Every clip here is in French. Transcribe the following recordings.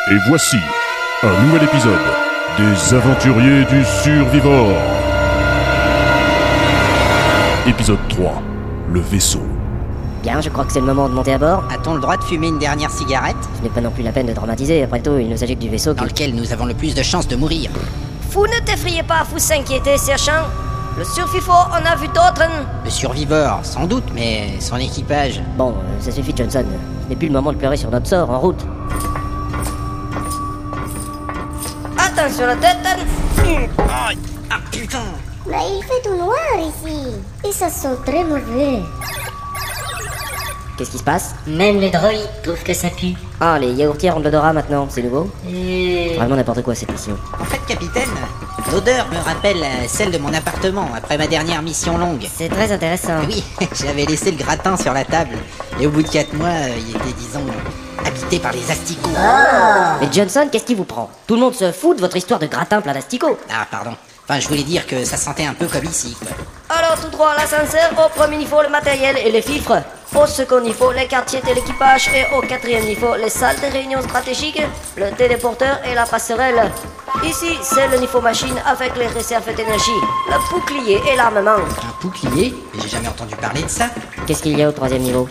Et voici un nouvel épisode des Aventuriers du Survivor. Épisode 3, le vaisseau. Bien, je crois que c'est le moment de monter à bord. A-t-on le droit de fumer une dernière cigarette? Ce n'est pas non plus la peine de dramatiser, après tout, il ne s'agit que du vaisseau Dans lequel nous avons le plus de chances de mourir. Vous ne t'effrayez pas, vous inquiétez, sergent. Le Survivor en a vu d'autres. Le survivor, sans doute, mais son équipage... Bon, ça suffit, Johnson. Ce n'est plus le moment de pleurer sur notre sort, en route. Attention la tête. Ah putain! Mais il fait tout noir ici. Et ça sent très mauvais. Qu'est-ce qui se passe? Même les droïdes trouvent que ça pue. Ah, les yaourtières ont de l'odorat maintenant, c'est nouveau? Vraiment n'importe quoi cette mission. En fait, capitaine, l'odeur me rappelle celle de mon appartement après ma dernière mission longue. C'est très intéressant. Oui, j'avais laissé le gratin sur la table, et au bout de 4 mois, il était, disons, habité par les asticots. Mais Johnson, qu'est-ce qui vous prend? Tout le monde se fout de votre histoire de gratin plein d'asticots. Ah, pardon. Enfin, je voulais dire que ça sentait un peu comme ici, quoi. Alors tout droit à l'ascenseur, au premier niveau le matériel et les fifres. Au second niveau les quartiers de l'équipage et au quatrième niveau les salles de réunion stratégiques, le téléporteur et la passerelle. Ici c'est le niveau machine avec les réserves d'énergie, le bouclier et l'armement. Un bouclier? J'ai jamais entendu parler de ça. Qu'est-ce qu'il y a au troisième niveau?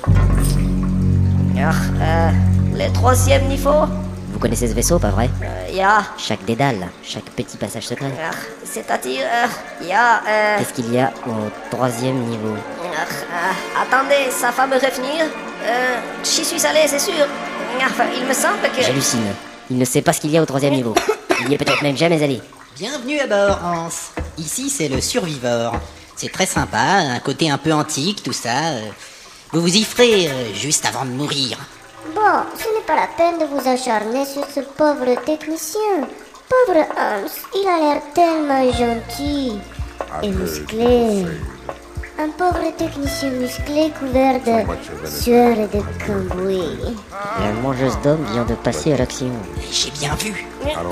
Le troisième niveau, Vous connaissez ce vaisseau, pas vrai? y a... Chaque dédale, chaque petit passage secret. C'est-à-dire, y a... Qu'est-ce qu'il y a au troisième niveau? attendez, ça va me revenir. J'y suis allé, c'est sûr. Enfin, il me semble que... J'hallucine. Il ne sait pas ce qu'il y a au troisième niveau. Il n'y est peut-être même jamais allé. Bienvenue à bord, Hans. Ici, c'est le Survivor. C'est très sympa, un côté un peu antique, tout ça. Vous vous y ferez juste avant de mourir. Bon, ce n'est pas la peine de vous acharner sur ce pauvre technicien. Pauvre Hans, il a l'air tellement gentil et musclé. Un pauvre technicien musclé couvert de sueur et de cambouis. La mangeuse d'hommes vient de passer à l'action. J'ai bien vu.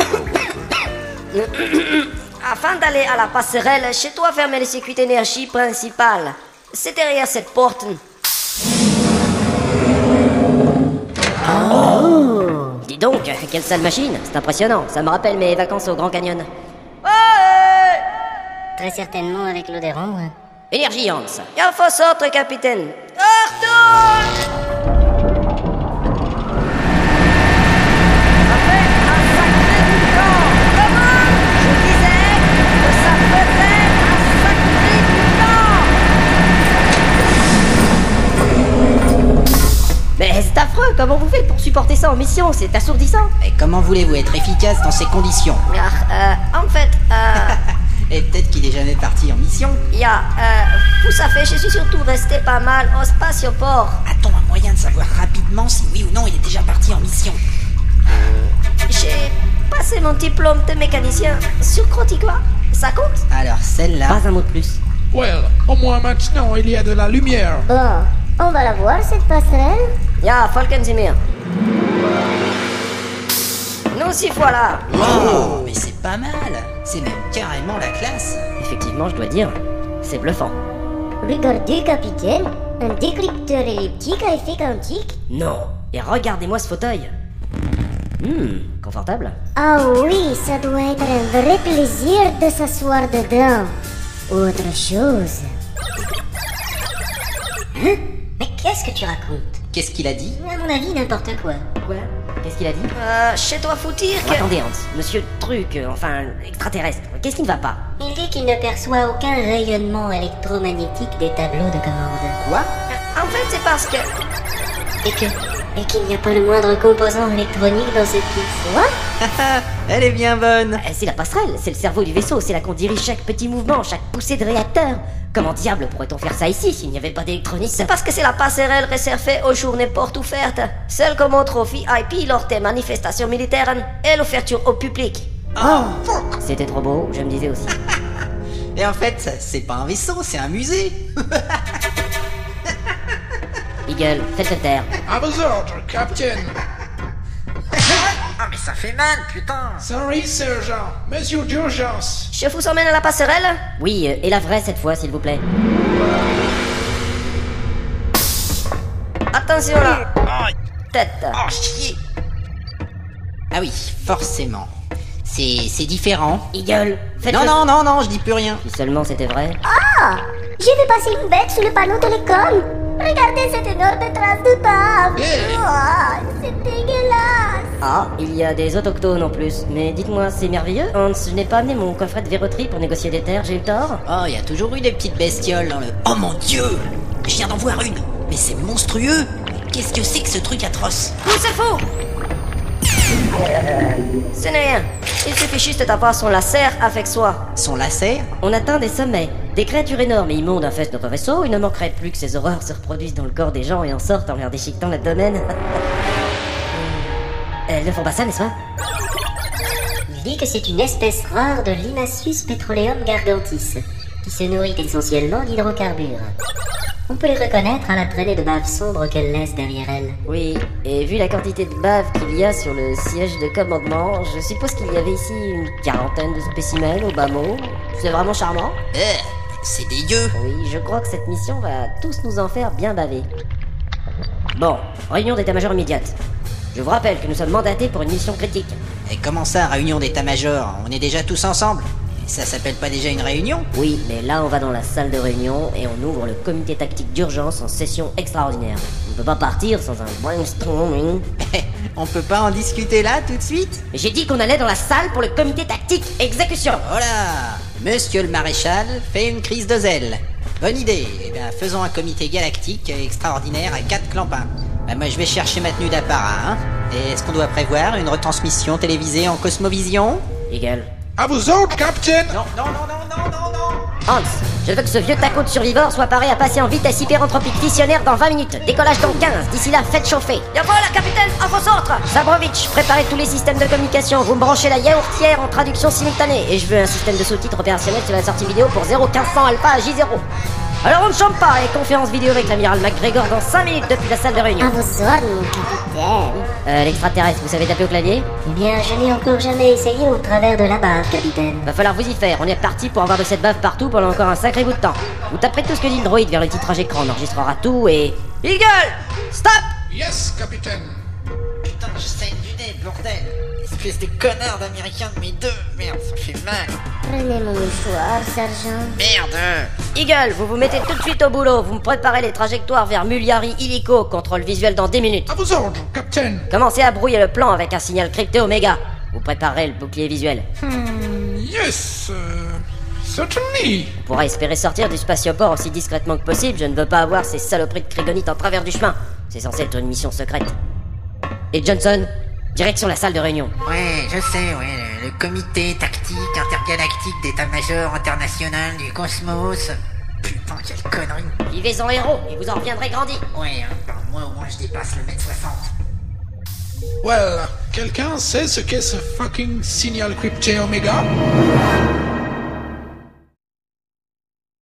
Afin d'aller à la passerelle, chez toi fermer les circuits d'énergie principales. C'est derrière cette porte. Dis donc, quelle sale machine. C'est impressionnant. Ça me rappelle mes vacances au Grand Canyon. Très certainement avec l'eau des membres. Énergie, Hans. Il faut sortir, capitaine. Arthur! Ça fait un sacré bout de temps. Comment? Je disais que ça faisait un sacré bout de temps. Mais c'est affreux. Comment vous faites pour supporter ça en mission? C'est assourdissant. Et comment voulez-vous être efficace dans ces conditions? En fait, Et peut-être qu'il est jamais parti en mission. vous savez, je suis surtout resté pas mal au spatioport. A-t-on un moyen de savoir rapidement si oui ou non il est déjà parti en mission? J'ai passé mon diplôme de mécanicien sur Crotiqua. Ça compte? Alors celle-là... Pas un mot de plus. Well, au moins maintenant il y a de la lumière. Bon, on va la voir cette passerelle. Falkenzimir. Nous y voilà. Oh, mais c'est pas mal. C'est même carrément la classe. Effectivement, je dois dire, c'est bluffant. Regardez, capitaine, un décrypteur elliptique à effet quantique. Non. Et regardez-moi ce fauteuil. Confortable. Ah oui, ça doit être un vrai plaisir de s'asseoir dedans. Autre chose. Hein? Mais qu'est-ce que tu racontes? Qu'est-ce qu'il a dit? À mon avis, n'importe quoi. Quoi? Qu'est-ce qu'il a dit? Chez toi, faut dire que... Attendez, Hans. Monsieur Truc, enfin, extraterrestre. Qu'est-ce qui ne va pas? Il dit qu'il ne perçoit aucun rayonnement électromagnétique des tableaux de commande. Quoi? En fait, c'est parce que... Et qu'il n'y a pas le moindre composant électronique dans cette pièce. Quoi? Elle est bien bonne. C'est la passerelle, c'est le cerveau du vaisseau, c'est là qu'on dirige chaque petit mouvement, chaque poussée de réacteur. Comment diable pourrait-on faire ça ici s'il n'y avait pas d'électronique? C'est parce que c'est la passerelle réservée aux journées portes ouvertes. Celle qu'on montre aux VIP lors des manifestations militaires et l'ouverture au public. C'était trop beau, je me disais aussi. Et en fait, c'est pas un vaisseau, c'est un musée. Eagle, faites le taire. À vos ordres, Captain. Ah mais ça fait mal, putain. Sorry, sergent. Mesure d'urgence. Je vous emmène à la passerelle? Oui, et la vraie cette fois, s'il vous plaît. Attention là. Tête. Oh chier. Ah oui, forcément. C'est différent. Eagle, faites-le. Non, je dis plus rien. Si seulement c'était vrai. Ah, j'ai vu passer une bête sur le panneau de l'école. Regardez cette énorme trace de bave. Oh, c'est dégueulasse. Ah, il y a des autochtones en plus. Mais dites-moi, c'est merveilleux. Hans, je n'ai pas amené mon coffret de verroterie pour négocier des terres, j'ai eu tort. Oh, il y a toujours eu des petites bestioles dans le... Oh mon Dieu! Je viens d'en voir une. Mais c'est monstrueux. Qu'est-ce que c'est que ce truc atroce? Où c'est faux? Ce n'est rien. Il suffit juste d'avoir son laser avec soi. Son laser? On atteint des sommets. Des créatures énormes et immondes infestent notre vaisseau. Il ne manquerait plus que ces horreurs se reproduisent dans le corps des gens et en sortent en leur déchiquetant l'abdomen. Elles ne font pas ça, n'est-ce pas? Il dit que c'est une espèce rare de Limacius petroleum gargantis, qui se nourrit essentiellement d'hydrocarbures. On peut les reconnaître à la traînée de bave sombre qu'elle laisse derrière elle. Oui, et vu la quantité de bave qu'il y a sur le siège de commandement, je suppose qu'il y avait ici une quarantaine de spécimens au bas mot. C'est vraiment charmant. C'est dégueu. Oui, je crois que cette mission va tous nous en faire bien baver. Bon, réunion d'état-major immédiate. Je vous rappelle que nous sommes mandatés pour une mission critique. Et comment ça, réunion d'état-major? On est déjà tous ensemble. Ça s'appelle pas déjà une réunion? Oui, mais là on va dans la salle de réunion et on ouvre le comité tactique d'urgence en session extraordinaire. On ne peut pas partir sans un brainstorming. On peut pas en discuter là, tout de suite? J'ai dit qu'on allait dans la salle pour le comité tactique exécution. Voilà! Monsieur le maréchal fait une crise de zèle. Bonne idée. Eh bien, faisons un comité galactique extraordinaire à 4 clampins. Moi, je vais chercher ma tenue d'apparat, hein. Et est-ce qu'on doit prévoir une retransmission télévisée en cosmovision? Eagle. À vous autres, Captain! Non. Hans, je veux que ce vieux taco de survivor soit paré à passer en vitesse hyperentropique fissionnaire dans 20 minutes. Décollage dans 15. D'ici là, faites chauffer. Y'a pas la capitaine, à vos ordres! Zabrovitch, préparez tous les systèmes de communication. Vous me branchez la yaourtière en traduction simultanée. Et je veux un système de sous-titres opérationnel sur la sortie vidéo pour 01500 alpha à J0. Alors on ne chante pas, et conférence vidéo avec l'amiral McGregor dans 5 minutes depuis la salle de réunion. À vos ordres, mon capitaine. L'extraterrestre, vous savez taper au clavier? Eh bien, je n'ai encore jamais essayé au travers de la bave, capitaine. Va falloir vous y faire, on est parti pour avoir de cette bave partout pendant encore un sacré bout de temps. Vous taperez tout ce que dit le droïde vers le titrage écran, on enregistrera tout et... Eagle! Stop! Yes, Capitaine. Putain, je saigne du nez, bordel. Espèce de connard d'américain de mes deux. Merde, ça fait mal. Prenez mon mouchoir, sergent. Merde. Eagle, vous vous mettez tout de suite au boulot, vous me préparez les trajectoires vers Muliari illico, contrôle visuel dans 10 minutes. À vos ordres, Captain. Commencez à brouiller le plan avec un signal crypté Oméga. Vous préparerez le bouclier visuel. Yes, certainly. On pourra espérer sortir du spatioport aussi discrètement que possible, je ne veux pas avoir ces saloperies de Krygonites en travers du chemin. C'est censé être une mission secrète. Et Johnson, direction la salle de réunion. Ouais, je sais, le comité tactique intergalactique d'état-major international du cosmos. Putain, quelle connerie. Vivez en héros et vous en reviendrez grandi. Ouais, moi au moins je dépasse le mètre 60. Well, quelqu'un sait ce qu'est ce fucking signal crypté Omega?